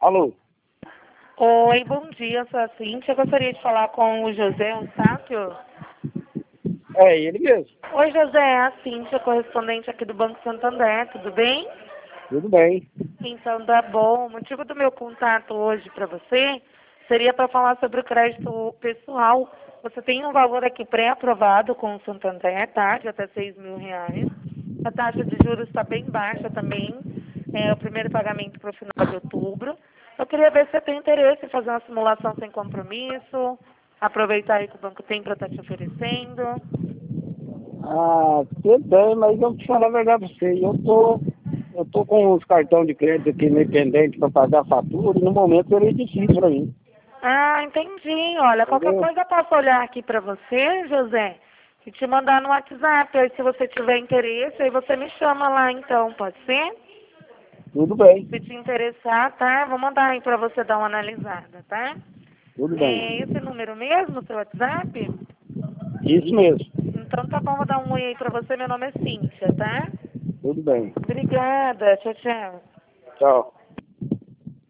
Alô? Oi, bom dia, eu sou a Cíntia. Eu gostaria de falar com o José Eustáquio. É ele mesmo. Oi, José, é a Cíntia, correspondente aqui do Banco Santander, tudo bem? Tudo bem. Então, tá bom. O motivo do meu contato hoje para você seria para falar sobre o crédito pessoal. Você tem um valor aqui pré-aprovado com o Santander, tá? De até R$ 6.000. A taxa de juros está bem baixa também. É o primeiro pagamento para o final de outubro. Eu queria ver se você tem interesse em fazer uma simulação sem compromisso, aproveitar aí que o banco tem para estar te oferecendo. Ah, tudo bem, mas eu vou te falar a verdade pra você. Eu tô com os cartões de crédito aqui meio pendente para pagar a fatura e no momento seria difícil para mim. Ah, entendi. Olha, qualquer Entendeu? coisa eu posso olhar aqui para você, José, e te mandar no WhatsApp. Aí se você tiver interesse, aí você me chama lá então, pode ser? Tudo bem, Se te interessar, tá? Vou mandar aí para você dar uma analisada, tá? tudo bem. É esse número mesmo, seu WhatsApp? Isso mesmo. Então tá bom, vou dar um oi aí para você. Meu nome é Cíntia, tá? Tudo bem. Obrigada. Tchau, tchau. Tchau.